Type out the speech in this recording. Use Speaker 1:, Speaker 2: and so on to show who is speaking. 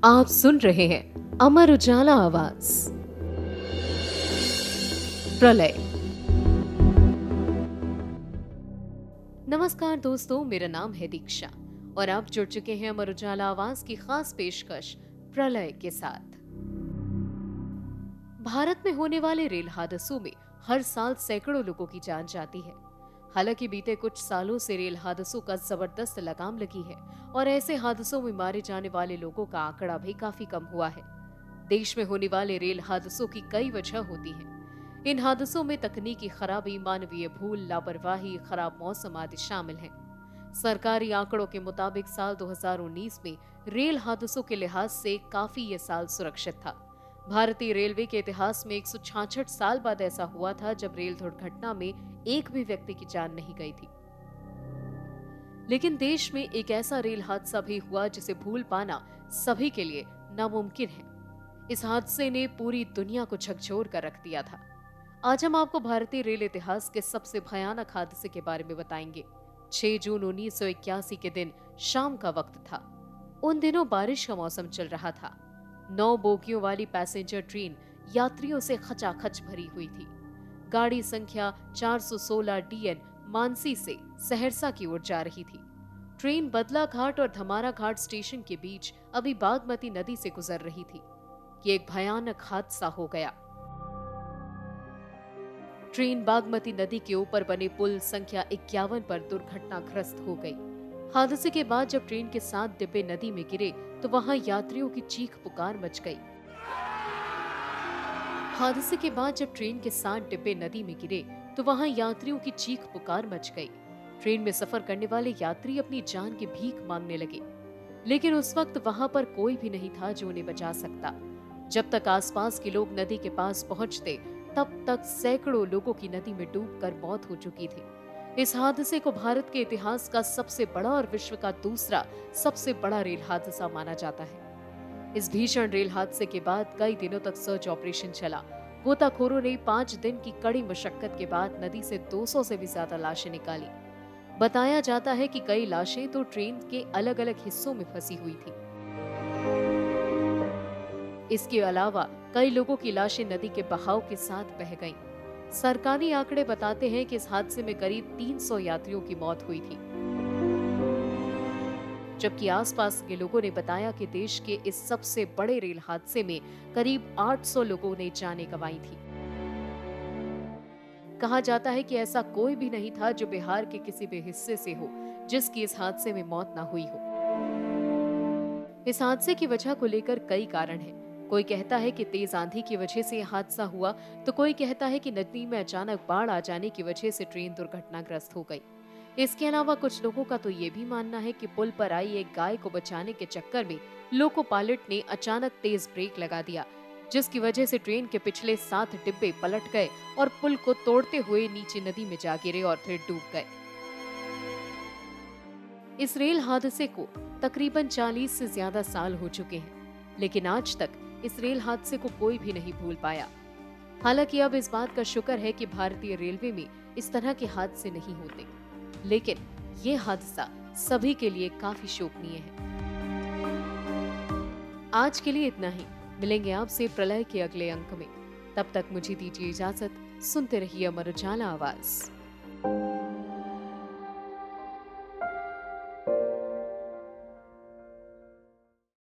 Speaker 1: आप सुन रहे हैं अमर उजाला आवाज। प्रलय। नमस्कार दोस्तों, मेरा नाम है दीक्षा और आप जुड़ चुके हैं अमर उजाला आवाज की खास पेशकश प्रलय के साथ। भारत में होने वाले रेल हादसों में हर साल सैकड़ों लोगों की जान जाती है। हालांकि बीते कुछ सालों से रेल हादसों का जबरदस्त लगाम लगी है और ऐसे हादसों में मारे जाने वाले लोगों का आंकड़ा भी काफी कम हुआ है। देश में होने वाले रेल हादसों की कई वजह होती हैं। इन हादसों में तकनीकी खराबी, मानवीय भूल, लापरवाही, खराब मौसम आदि शामिल हैं। सरकारी आंकड़ों के मुताबिक साल 2019 में रेल हादसों के लिहाज से काफी ये साल सुरक्षित था। भारतीय रेलवे के इतिहास में 166 साल बाद ऐसा हुआ था जब रेल दुर्घटना में एक भी व्यक्ति की जान नहीं गई थी। लेकिन देश में एक ऐसा रेल हादसा भी हुआ जिसे भूल पाना सभी के लिए नामुमकिन है। इस हादसे ने पूरी दुनिया को झकझोर कर रख दिया था। आज हम आपको भारतीय रेल इतिहास के सबसे भयानक हादसे के बारे में बताएंगे। 6 जून 1981 के दिन शाम का वक्त था। उन दिनों बारिश का मौसम चल रहा था। 9 बोगियों वाली पैसेंजर ट्रेन यात्रियों से खचाखच भरी हुई थी। गाड़ी संख्या 416 DN मानसी से सहरसा की ओर जा रही थी। ट्रेन बदला घाट और धमारा घाट स्टेशन के बीच अभी बागमती नदी से गुजर रही थी कि एक भयानक हादसा हो गया। ट्रेन बागमती नदी के ऊपर बने पुल संख्या 51 पर दुर्घटनाग्रस्त हो गई। हादसे के बाद जब ट्रेन के 7 डिब्बे नदी में गिरे तो वहां यात्रियों की चीख पुकार मच गई। हादसे के बाद जब ट्रेन के 7 डिब्बे नदी में गिरे तो वहां यात्रियों की चीख पुकार मच गई। ट्रेन में सफर करने वाले यात्री अपनी जान की भीख मांगने लगे, लेकिन उस वक्त वहां पर कोई भी नहीं था जो उन्हें बचा सकता। जब तक आसपास के लोग नदी के पास पहुंचते तब तक सैकड़ों लोगों की नदी में डूबकर मौत हो चुकी थी। इस हादसे को भारत के इतिहास का सबसे बड़ा और विश्व का दूसरा सबसे बड़ा रेल हादसा माना जाता है। इस भीषण रेल हादसे के बाद कई दिनों तक सर्च ऑपरेशन चला। गोताखोरों ने 5 दिन की कड़ी मशक्कत के बाद नदी से 200 से भी ज्यादा लाशें निकाली। बताया जाता है कि कई लाशें तो ट्रेन के अलग अलग हिस्सों में फंसी हुई थी। इसके अलावा कई लोगों की लाशें नदी के बहाव के साथ बह गईं। सरकारी आंकड़े बताते हैं कि इस हादसे में करीब 300 यात्रियों की मौत हुई थी, जबकि आसपास के लोगों ने बताया कि देश के इस सबसे बड़े रेल हादसे में करीब 800 लोगों ने जानें गंवाई थी। कहा जाता है कि ऐसा कोई भी नहीं था जो बिहार के किसी भी हिस्से से हो जिसकी इस हादसे में मौत न हुई हो। इस हादसे की वजह को लेकर कई कारण हैं। कोई कहता है कि तेज आंधी की वजह से यह हादसा हुआ, तो कोई कहता है कि नदी में अचानक बाढ़ आ जाने की वजह से ट्रेन दुर्घटनाग्रस्त हो गई। इसके अलावा कुछ लोगों का तो ये भी मानना है कि पुल पर आई एक गाय को बचाने के चक्कर में लोको पायलट ने अचानक तेज ब्रेक लगा दिया, जिसकी वजह से ट्रेन के पिछले 7 डिब्बे पलट गए और पुल को तोड़ते हुए नीचे नदी में जा गिरे और फिर डूब गए। इस रेल हादसे को तकरीबन 40 से ज्यादा साल हो चुके हैं, लेकिन आज तक इस रेल हादसे को कोई भी नहीं भूल पाया। हालांकि अब इस बात का शुक्र है कि भारतीय रेलवे में इस तरह के हादसे नहीं होते, लेकिन ये हादसा सभी के लिए काफी शोचनीय है। आज के लिए इतना ही। मिलेंगे आपसे प्रलय के अगले अंक में। तब तक मुझे दीजिए इजाजत। सुनते रहिए अमर उजाला आवाज।